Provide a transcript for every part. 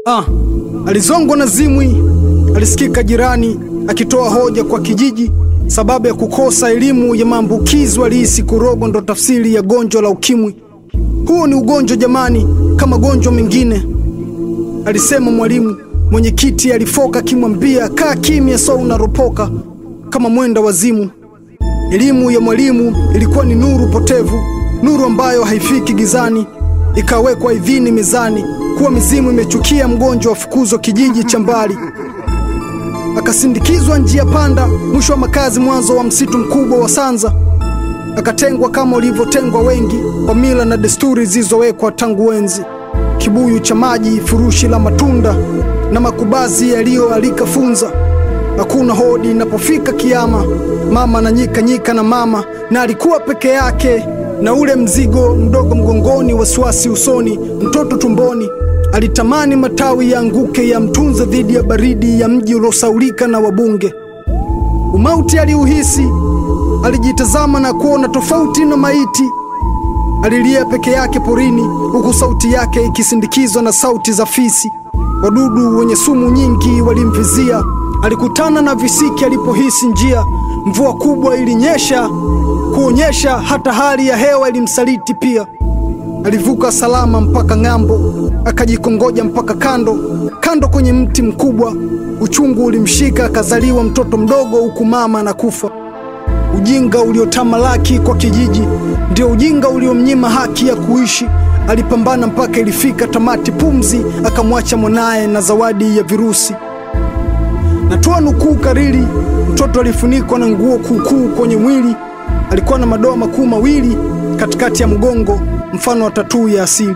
Alizongwa na zimwi. Alisikika jirani akitoa hoja kwa kijiji sababu ya kukosa elimu ya maambukizi. Alihisi kurogo ndo tafsiri ya gonjwa la ukimwi. Huo ni ugonjwa jamani, kama gonjwa mengine, alisema mwalimu. Mwenyekiti alifoka kimwambia kaa kimya, so unaropoka kama mwenda wazimu. Elimu ya mwalimu ilikuwa ni nuru potevu, nuru ambayo haifiki gizani. Ikawekwa idhini mezani kuwa mizimu imechukia mgonjwa wafukuzwa kijiji cha mbali. Akasindikizwa njia panda, mwisho wa makazi, mwanzo wa msitu mkubwa wa Sanza. Akatengwa kama ulivyotengwa wengi kwa mila na desturi zilizowekwa tangu enzi. Kibuyu cha maji, furushi la matunda na makubazi yaliyoalika funza. Hakuna hodi inapofika kiyama. Mama na nyika na mama, na alikuwa peke yake na ule mzigo mdogo mgongoni, wasiwasi usoni, mtoto tumboni. Alitamani matawi yaanguke ya mtunza dhidi ya baridi ya mji uliosaulika na wabunge. Umauti aliuhisi, alijitazama na kuona tofauti na maiti. Alilia peke yake porini, huku sauti yake ikisindikizwa na sauti za fisi. Wadudu wenye sumu nyingi walimvizia. Alikutana na visiki alipohisi njia. Mvua kubwa ilinyesha, kuonyesha hata hali ya hewa ilimsaliti pia. Alivuka salama mpaka ng'ambo, akajikongoja mpaka kando kwenye mti mkubwa. Uchungu ulimshika, akazaliwa mtoto mdogo huku mama anakufa. Ujinga uliotamalaki kwa kijiji ndio ujinga uliomnyima haki ya kuishi. Alipambana mpaka ilifika tamati pumzi, akamwacha mwanae na zawadi ya virusi. Natoa nukuu kariri. Mtoto alifunikwa na nguo kuukuu kwenye mwili. Alikuwa na madoa makuu mawili katikati ya mgongo, mfano wa tatuu ya asili.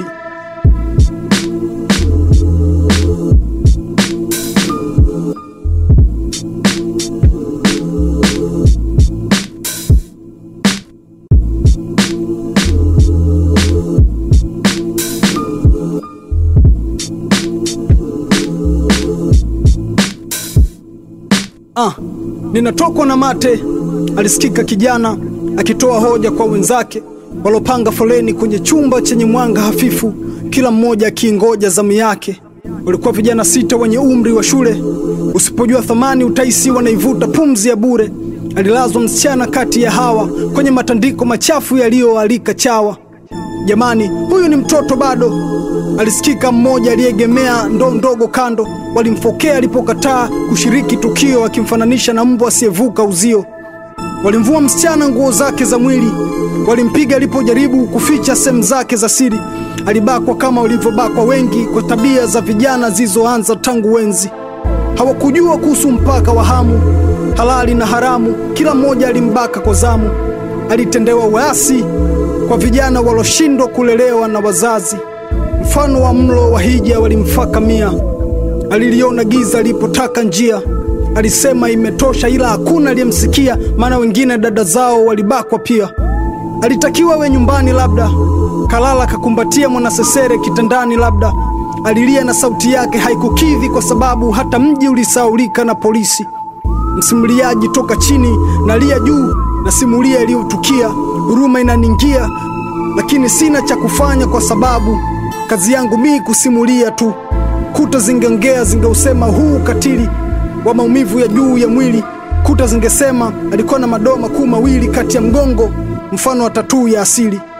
Ninatokwa na mate, alisikika kijana akitoa hoja kwa wenzake walopanga foleni kwenye chumba chenye mwanga hafifu, kila mmoja akiingoja zamu yake. Walikuwa vijana 6 wenye umri wa shule. Usipojua thamani utaisi wanaivuta pumzi ya bure. Alilazwa msichana kati ya hawa kwenye matandiko machafu yaliyoalika chawa. Jamani, huyu ni mtoto bado, alisikika mmoja aliyegemea ndoo ndogo kando. Walimfokea alipokataa kushiriki tukio, akimfananisha na mbwa asiyevuka uzio. Walimvua msichana nguo zake za mwili. Walimpiga alipojaribu kuficha sehemu zake za siri. Alibakwa kama walivyobakwa wengi, kwa tabia za vijana zilizoanza tangu enzi. Hawakujua kuhusu mpaka wa hamu, halali na haramu. Kila mmoja alimbaka kwa zamu. Alitendewa uasi kwa vijana waloshindwa kulelewa na wazazi. Mfano wa mlo wa hija walimfaka mia. Aliliona giza alipotaka njia. Alisema imetosha, ila hakuna aliyemsikia, maana wengine dada zao walibakwa pia. Alitakiwa we nyumbani labda, kalala kakumbatia mwanasesere kitandani labda. Alilia na sauti yake haikukidhi kwa sababu hata mji ulisaulika na polisi. Msimuliaji toka chini, nalia juu, nasimulia iliyotukia. Huruma inaningia, lakini sina cha kufanya kwa sababu kazi yangu mimi kusimulia tu. Kuta zingeongea, zingeusema huu ukatili wa maumivu ya juu ya mwili. Kuta zingesema alikuwa na madoa makuu mawili kati ya mgongo, mfano wa tatuu ya asili.